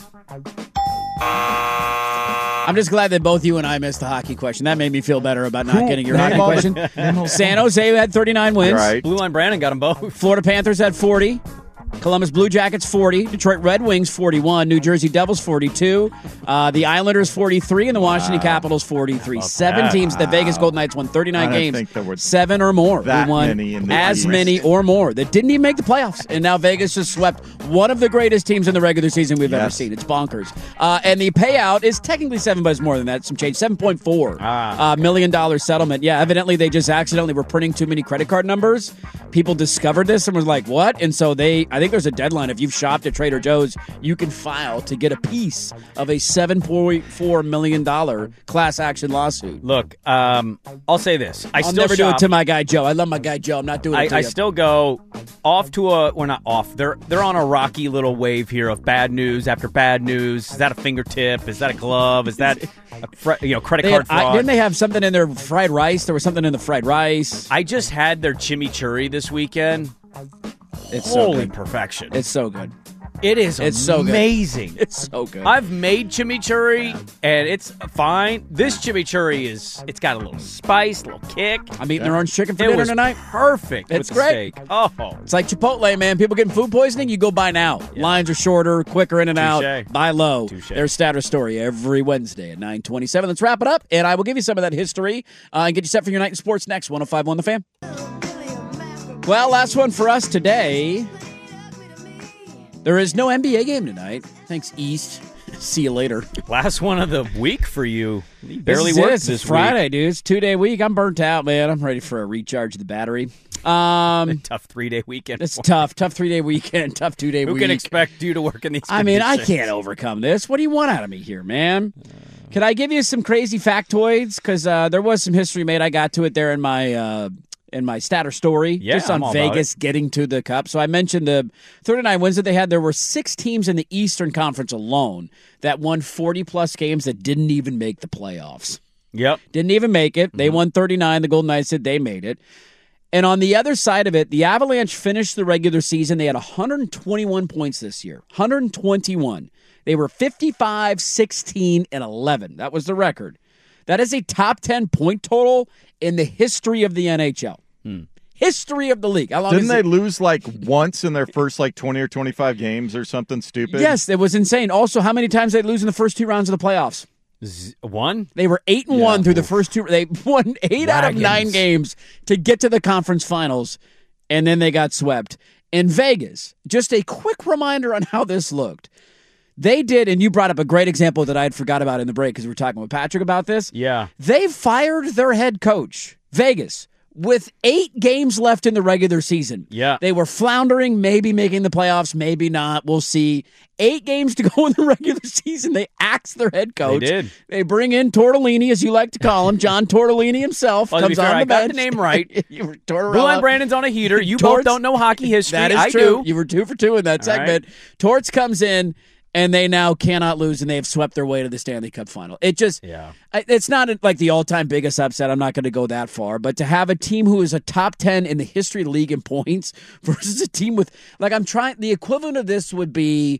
I'm just glad that both you and I missed the hockey question. That made me feel better about not Who- getting your name hockey all the- question. name all the- San Jose had thirty-nine wins. Right. Blue Line Brandon got them both. Florida Panthers had forty. Columbus Blue Jackets forty, Detroit Red Wings forty-one, New Jersey Devils forty-two, uh, the Islanders forty-three, and the Washington wow. Capitals forty-three. Seven that. teams. Wow. The Vegas Golden Knights won thirty-nine I games. think there were seven or more. That who won many in the as East. many or more that didn't even make the playoffs. And now Vegas just swept one of the greatest teams in the regular season we've yes. ever seen. It's bonkers. Uh, and the payout is technically seven, but it's more than that. Some change. seven point four ah, uh, million dollar settlement. Yeah, evidently they just accidentally were printing too many credit card numbers. People discovered this and was like, what? And so they, I think there's a deadline. If you've shopped at Trader Joe's, you can file to get a piece of a seven point four million dollars class action lawsuit. Look, um, I'll say this. I I'll still never shop. do it to my guy Joe. I love my guy Joe. I'm not doing it I, to I you. still go off to a, we're not off. They're they're on a rocky little wave here of bad news after bad news. Is that a fingertip? Is that a glove? Is that a fre- you know credit They card had, fraud? I, didn't they have something in their fried rice? There was something in the fried rice. I just had their chimichurri this weekend. It's so Holy good. perfection. It's so good. It is It's so good. amazing. It's so good. I've made chimichurri, and it's fine. This chimichurri is, it's got a little spice, a little kick. I'm eating their orange chicken for it dinner was tonight. perfect It's with the great. steak. Oh, It's like Chipotle, man. People getting food poisoning, you go buy now. Lines are shorter, quicker in and Touche. out. Buy low. Touche. There's Statter Story every Wednesday at nine twenty-seven. Let's wrap it up, and I will give you some of that history uh, and get you set for your night in sports next. one oh five point one The Fan. Well, last one for us today. There is no N B A game tonight. Thanks, East. See you later. last one of the week for you. You barely this is worked it. It's this Friday, week. dude. It's two-day week. I'm burnt out, man. I'm ready for a recharge of the battery. Um, Tough three-day weekend. it's tough. Tough three-day weekend. Tough two-day Who week. can expect you to work in these I mean, I conditions? can't overcome this. What do you want out of me here, man? Can I give you some crazy factoids? Because uh, there was some history made. I got to it there in my uh, in my statter story, Yeah, just I'm on all about Vegas getting to the Cup. So I mentioned the thirty-nine wins that they had. There were six teams in the Eastern Conference alone that won forty-plus games that didn't even make the playoffs. Yep. Didn't even make it. They Mm-hmm. won thirty-nine. The Golden Knights said they made it. And on the other side of it, the Avalanche finished the regular season. They had one hundred twenty-one points this year. one hundred twenty-one. They were fifty-five, sixteen, and eleven. That was the record. That is a top ten point total in the history of the N H L. Hmm. History of the league. How long Didn't is they it? lose like once in their first like twenty or twenty-five games or something stupid? Yes, it was insane. Also, how many times they lose in the first two rounds of the playoffs? Z- one? They were eight and Yeah. one through the first two. They won eight out of Wagons. nine games to get to the conference finals, and then they got swept. In Vegas, just a quick reminder on how this looked. They did, and you brought up a great example that I had forgot about in the break because we were talking with Patrick about this. Yeah. They fired their head coach, Vegas, with eight games left in the regular season. Yeah. They were floundering, maybe making the playoffs, maybe not. We'll see. Eight games to go in the regular season. They axed their head coach. They did. They bring in Tortellini, as you like to call him. John Tortellini himself Well, to be comes fair, on I the got bench. the name right. You were Tortorella. Blue Line Brandon's on a heater. You Torts- both don't know hockey history. That is I true. do. You were two for two in that All segment. Torts comes in, and they now cannot lose, and they have swept their way to the Stanley Cup final. It just, Yeah. I- it's not like the all-time biggest upset. I'm not going to go that far, but to have a team who is a top ten in the history of the league in points versus a team with, like, I'm trying, the equivalent of this would be,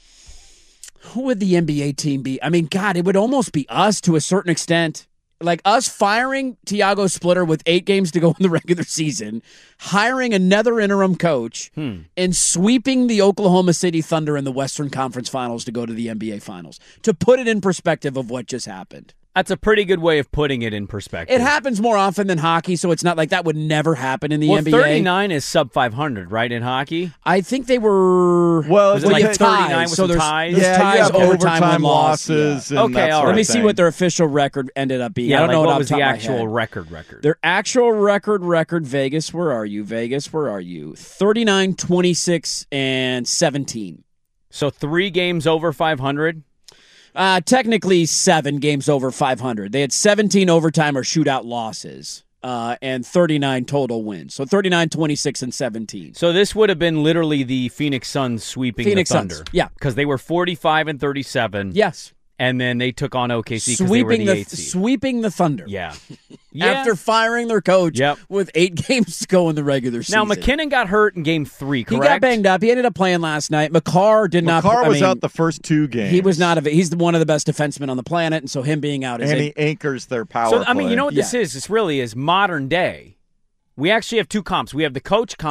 who would the N B A team be? I mean, God, it would almost be us to a certain extent. Like us firing Tiago Splitter with eight games to go in the regular season, hiring another interim coach, Hmm. and sweeping the Oklahoma City Thunder in the Western Conference Finals to go to the N B A Finals. To put it in perspective of what just happened. That's a pretty good way of putting it in perspective. It happens more often than hockey, so it's not like that would never happen in the well, N B A. thirty-nine is sub five hundred, right, in hockey? I think they were. Well, Was it well, like you- thirty-nine with so some there's, ties? There's yeah, ties, you have overtime, overtime win, loss. losses. Yeah. And Okay, that all sort Let of me see thing. what their official record ended up being. Yeah, I don't like know what what was off the top of my actual head. record record? Their actual record, record, Vegas, where are you? Vegas, where are you? thirty-nine, twenty-six, and seventeen. So three games over five hundred? Uh, technically, seven games over five hundred. They had seventeen overtime or shootout losses uh, and thirty-nine total wins. So thirty-nine, twenty-six, and seventeen. So this would have been literally the Phoenix Suns sweeping Phoenix the Thunder. Suns, yeah. Because they were forty-five and thirty-seven. Yes. And then they took on O K C because they were Sweeping the the, eighth seed. sweeping the Thunder. Yeah. yeah. After firing their coach Yep. with eight games to go in the regular season. Now, McKinnon got hurt in game three, He correct? got banged up. He ended up playing last night. McCarr did not. McCarr I was mean, out the first two games. He was not. A, he's the, one of the best defensemen on the planet, and so him being out is and a, he anchors their power So, I mean, play. you know what this Yeah. is? This really is modern day. We actually have two comps. We have the coach comp,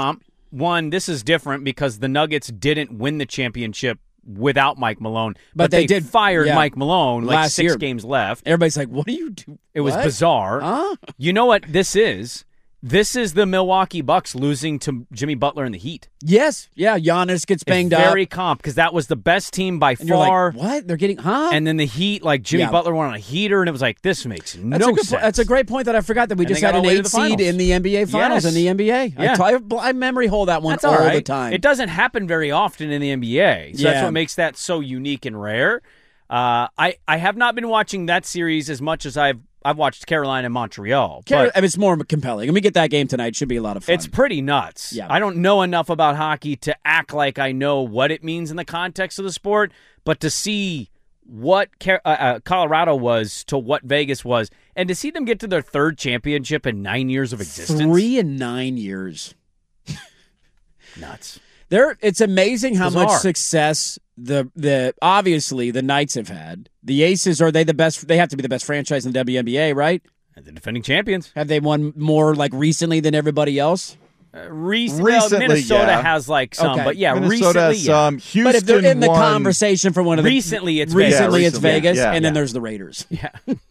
one, this is different because the Nuggets didn't win the championship without Mike Malone, But but, they they, did- fired yeah. Mike Malone like Last six year. games left. Everybody's like, what do you do? It was What? bizarre. Huh? You know what this is? This is the Milwaukee Bucks losing to Jimmy Butler and the Heat. Yes. Yeah, Giannis gets banged it's up. very comp because that was the best team by and you're far. like, what? They're getting, huh? And then the Heat, like Jimmy Yeah. Butler went on a heater, and it was like, this makes no That's a good. sense. po- That's a great point that I forgot that we And just they had got an all the way to eight the seed finals. in the N B A finals Yes. in the N B A. Yeah. I, t- I memory hold that one That's all all right. the time. It doesn't happen very often in the N B A, so Yeah. that's what makes that so unique and rare. Uh, I I have not been watching that series as much as I've I've watched Carolina and Montreal. Car- but I mean, it's more compelling. And we get that game tonight. Should be a lot of fun. it's pretty nuts. Yeah. I don't know enough about hockey to act like I know what it means in the context of the sport, but to see what Car- uh, uh, Colorado was to what Vegas was, and to see them get to their third championship in nine years of existence. three and nine years. Nuts. There, it's amazing how Bizarre. much success the the obviously the Knights have had. The Aces, are they the best? They have to be the best franchise in the W N B A, right? And the defending champions. Have they won more like recently than everybody else? Uh, recently, Recently, Minnesota yeah. has like some, Okay. but yeah, Minnesota recently, has yeah. some. Houston but if they're in the won- conversation for one of the Recently, it's recently Vegas. it's Yeah, Vegas, yeah, and then yeah. there's the Raiders. Yeah.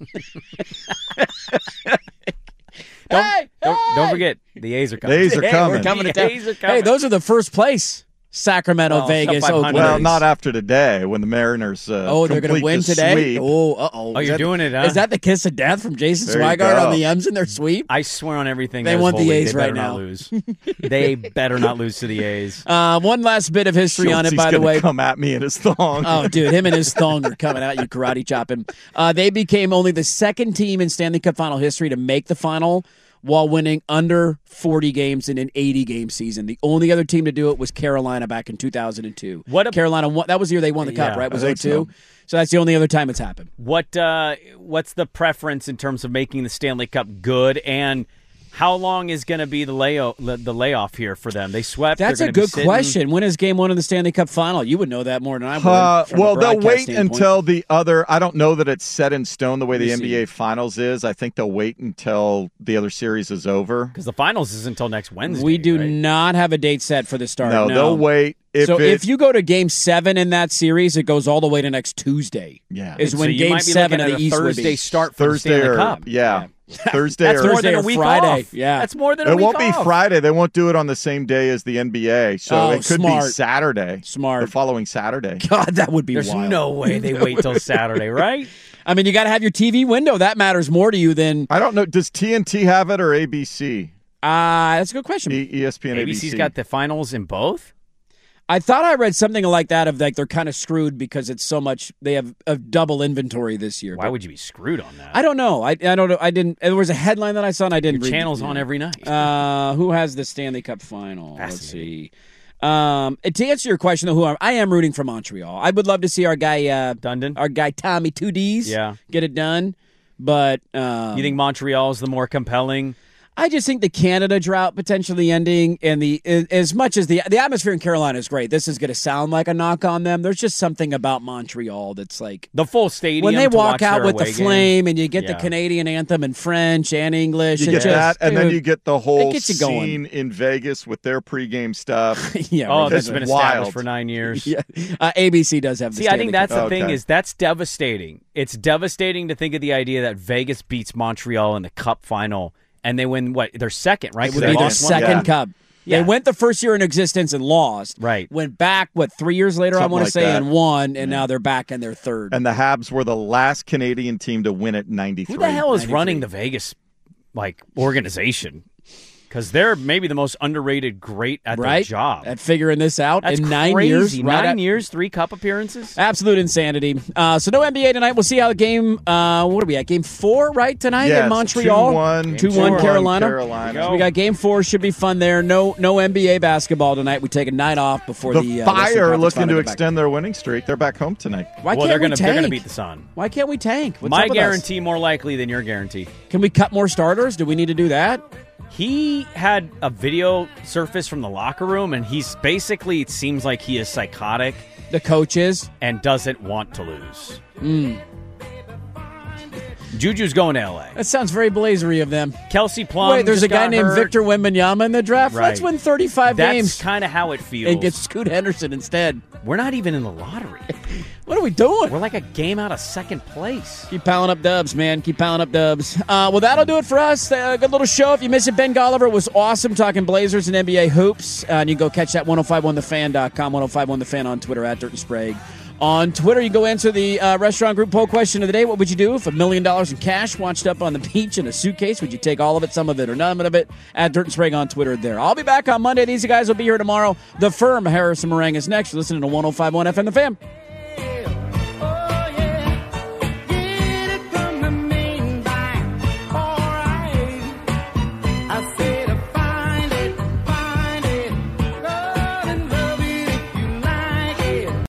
Don't, Hey, don't, hey! don't forget, the A's are coming. The A's are Hey, coming. we're coming to The town. A's are coming. Hey, those are the first place. Sacramento, Well, Vegas, sub five hundred. Oakland. Well, A's. not after today when the Mariners. Uh, Oh, they're going to complete win the today? sweep. Oh, uh-oh. Oh, Is you're that- doing it, huh? Is that the kiss of death from Jason There you Swigart go. on the M's in their sweep? I swear on everything. They that is want the holy, A's they better right not now. lose. They better not lose to the A's. Uh, one last bit of history on it, Schultz, by he's the gonna way. come at me in his thong. Oh, dude, him and his thong are coming out. You karate chop him. Uh, they became only the second team in Stanley Cup final history to make the final while winning under forty games in an eighty-game season. The only other team to do it was Carolina back in two thousand two. What a- Carolina won. That was the year they won the cup, Yeah, right? Was I oh think two? so. So that's the only other time it's happened. What uh, what's the preference in terms of making the Stanley Cup good, and how long is going to be the layoff the layoff here for them? They swept. That's They're a gonna be good sitting- question. When is game one of the Stanley Cup final? You would know that more than I would. Uh, from a well, they'll broadcast wait standpoint. until the other. I don't know that it's set in stone the way Let me the N B A see. Finals is. I think they'll wait until the other series is over. because the finals is until next Wednesday. We do right? not have a date set for the start. No, No, they'll wait. If so it, if you go to Game Seven in that series, it goes all the way to next Tuesday. yeah, Is So when you Game might be Seven looking of at the a East would Thursday be. start for Thursday the Stanley or Cup. yeah, Thursday That's or more Thursday than a or week Friday. off. Yeah. That's more than a it week won't be off. Friday. They won't do it on the same day as the N B A, so Oh, it could smart. be Saturday. Smart. The following Saturday. God, that would be There's wild. no way they wait till Saturday, right? I mean, you got to have your T V window. That matters more to you than. I don't know. Does T N T have it or A B C? Uh, that's a good question. E- ESPN, A A B B C. C's got the finals in both. I thought I read something like that of like they're kind of screwed because it's so much. They have a double inventory this year. Why But would you be screwed on that? I don't know. I, I don't know. I didn't. There was a headline that I saw and I didn't Your read. channel's on every night. Uh, who has the Stanley Cup final? Let's see. Fascinating. Um, to answer your question, though, who I'm, I am rooting for Montreal. I would love to see our guy, uh, Dundon? our guy Tommy Two D's, Yeah. get it done. But um, You think Montreal is the more compelling? I just think the Canada drought potentially ending, and the as much as the the atmosphere in Carolina is great. This is going to sound like a knock on them. There's just something about Montreal that's like The full stadium. when they to walk watch out their with the away game. flame, and you get Yeah. the Canadian anthem in French and English. You it get just, that, and then dude, you get the whole gets you going. scene in Vegas with their pregame stuff. yeah, Oh, right, that's It's been established wild. for nine years. yeah. Uh, A B C does have. The See, I Stanley think that's Cup. the thing Okay. is that's devastating. It's devastating to think of the idea that Vegas beats Montreal in the Cup final, and they win what? They're second, right? It would They be their lost one. second Yeah. cup. Yeah. They went the first year in existence and lost. Right. Went back, what, three years later, I Something want to like say, that. and won, and now they're back in their third. And the Habs were the last Canadian team to win it in ninety-three. Who the hell is ninety-three. running the Vegas like organization? Because they're maybe the most underrated great at their right? job. At figuring this out That's in nine crazy. years. right Nine at- years, three Cup appearances. Absolute insanity. Uh, so no N B A tonight. We'll see how the game, uh, what are we at? Game four, right, tonight Yes, in Montreal? two one two one Carolina. Carolina. So we got game four. Should be fun there. No no N B A basketball tonight. We take a night off before The, the, uh, Western Fire Conference looking Final to get back. extend their winning streak. They're back home tonight. Why well, can't they're we gonna tank? they're gonna beat the Sun. Why can't we tank? What's My up with us? guarantee more likely than your guarantee. Can we cut more starters? Do we need to do that? He had a video surface from the locker room, and he's basically, it seems like he is psychotic The coaches. and doesn't want to lose. Juju's going to L A. That sounds very Blazery of them. Kelsey Plum. Wait, there's just a guy got named hurt. Victor Wembanyama in the draft. Right. Let's win thirty-five That's games. That's kind of how it feels. And get Scoot Henderson instead. We're not even in the lottery. What are we doing? We're like a game out of second place. Keep piling up dubs, man. Keep piling up dubs. Uh, well, that'll do it for us. Uh, good little show. If you miss it, Ben Golliver was awesome talking Blazers and N B A hoops. Uh, and you can go catch that ten fifty-one the fan dot com, ten fifty-one the fan on Twitter, at Dirt and Sprague. On Twitter, you go answer the uh, restaurant group poll question of the day. What would you do if a million dollars in cash washed up on the beach in a suitcase? Would you take all of it, some of it, or none of it? At Dirt and Sprague on Twitter there. I'll be back on Monday. These guys will be here tomorrow. The Firm, Harrison Meringue is next. You're listening to ten fifty-one F M The Fan.